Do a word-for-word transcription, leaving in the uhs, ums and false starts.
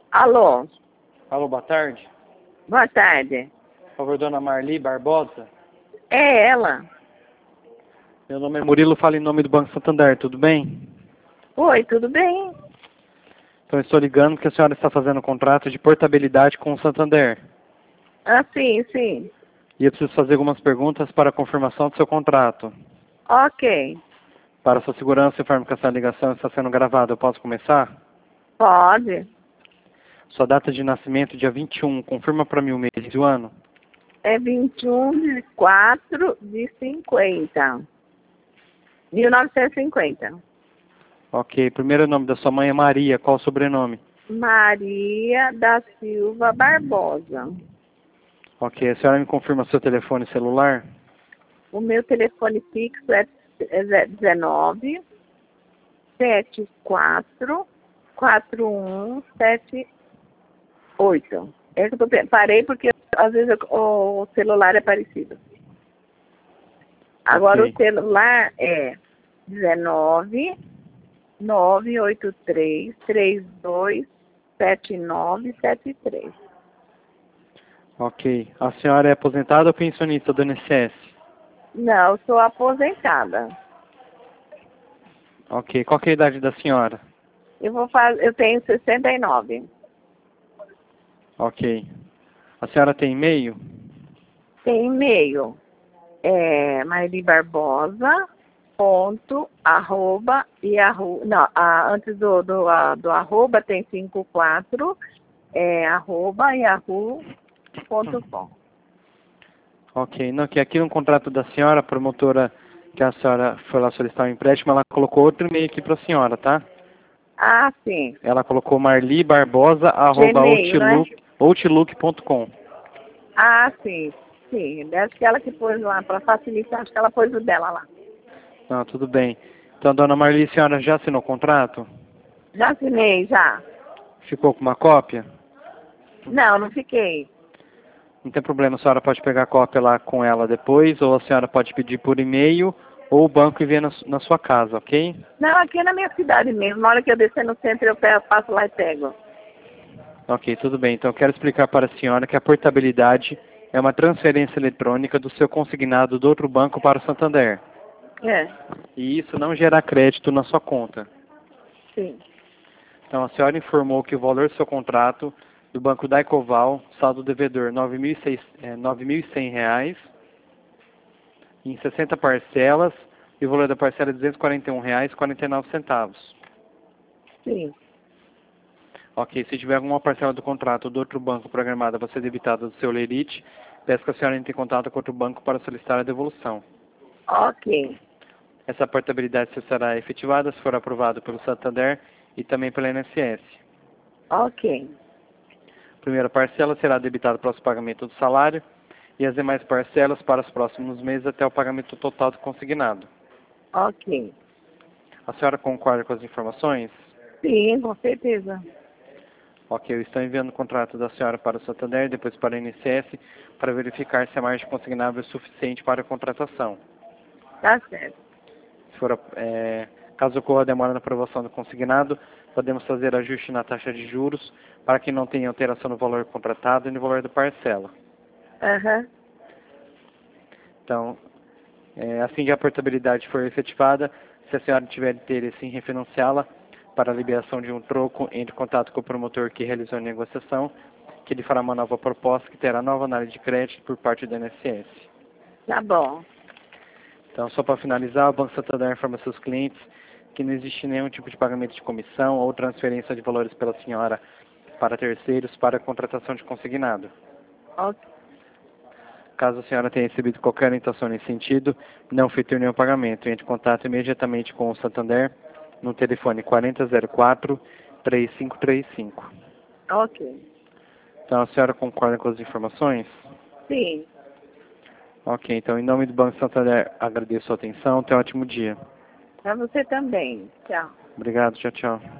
Alô? Alô, boa tarde. Boa tarde. Por favor, dona Marli Barbosa. É ela. Meu nome é Murilo, falo em nome do Banco Santander, tudo bem? Oi, tudo bem? Então, eu estou ligando porque a senhora está fazendo um contrato de portabilidade com o Santander. Ah, sim, sim. E eu preciso fazer algumas perguntas para a confirmação do seu contrato. Ok. Para sua segurança, informo que essa ligação está sendo gravada. Eu posso começar? Pode. Sua data de nascimento, dia vinte e um. Confirma para mim o mês e o ano. É vinte e um de quatro de cinquenta. mil novecentos e cinquenta. Ok. Primeiro nome da sua mãe é Maria. Qual o sobrenome? Maria da Silva Barbosa. Ok. A senhora me confirma seu telefone celular? O meu telefone fixo é dezenove, setenta e quatro, quarenta e um, setenta e oito. É que eu tô, pe- parei porque às vezes eu- o celular é parecido. Agora Ok. o celular é dezenove, nove oito três, três dois sete nove sete três. Ok. A senhora é aposentada ou pensionista do I N S S? Não, eu sou aposentada. Ok. Qual que é a idade da senhora? Eu vou fazer, eu tenho sessenta e nove. Ok. A senhora tem e-mail? Tem e-mail. É Mairi Barbosa ponto arroba yahoo. Não, a, antes do, do, a, do arroba tem cinco quatro, é arroba yahoo ponto com. Ok. Não, que aqui no contrato da senhora, a promotora que a senhora foi lá solicitar um empréstimo, ela colocou outro e-mail aqui para a senhora, tá? Ah, sim. Ela colocou marlibarbosa arroba Gmail, né? outlook, outlook ponto com. Ah, sim. Sim, acho que ela que pôs lá, para facilitar, acho que ela pôs o dela lá. Não, tudo bem. Então, dona Marli, a senhora já assinou o contrato? Já assinei, já. Ficou com uma cópia? Não, não fiquei. Não tem problema, a senhora pode pegar a cópia lá com ela depois, ou a senhora pode pedir por e-mail, ou o banco envia na, su- na sua casa, ok? Não, aqui é na minha cidade mesmo. Na hora que eu descer no centro, eu pego, passo lá e pego. Ok, tudo bem. Então, eu quero explicar para a senhora que a portabilidade é uma transferência eletrônica do seu consignado do outro banco para o Santander. É, E isso não gera crédito na sua conta. sim. Então, a senhora informou que o valor do seu contrato do Banco da Ecoval, saldo devedor nove mil e seiscentos, é, nove mil e cem reais, em sessenta parcelas, e o valor da parcela é duzentos e quarenta e um reais e quarenta e nove centavos. Sim. Ok, se tiver alguma parcela do contrato do outro banco programada para ser debitada do seu lerite, peço que a senhora entre em contato com outro banco para solicitar a devolução. Ok. Essa portabilidade só será efetivada se for aprovado pelo Santander e também pela I N S S. Ok. A primeira parcela será debitada para o pagamento do salário e as demais parcelas para os próximos meses até o pagamento total do consignado. Ok. A senhora concorda com as informações? Sim, com certeza. Ok, eu estou enviando o contrato da senhora para o Santander e depois para a I N S S para verificar se a margem consignável é suficiente para a contratação. Tá certo. Se for, é, caso ocorra demora na aprovação do consignado, podemos fazer ajuste na taxa de juros para que não tenha alteração no valor contratado e no valor da parcela. Aham. Então, é, assim que a portabilidade for efetivada, se a senhora tiver interesse em refinanciá-la para a liberação de um troco, entre em contato com o promotor que realizou a negociação, que ele fará uma nova proposta que terá nova análise de crédito por parte do I N S S. Tá bom. Então, só para finalizar, o Banco Santander informa seus clientes que não existe nenhum tipo de pagamento de comissão ou transferência de valores pela senhora para terceiros para a contratação de consignado. Ok. Caso a senhora tenha recebido qualquer orientação nesse sentido, não efetue nenhum pagamento. Entre em contato imediatamente com o Santander no telefone quarenta zero quatro, três cinco três cinco. Ok. Então, a senhora concorda com as informações? Sim. Ok, então, em nome do Banco Santander, agradeço a sua atenção. Tenha um ótimo dia. Pra você também. Tchau. Obrigado, tchau, tchau.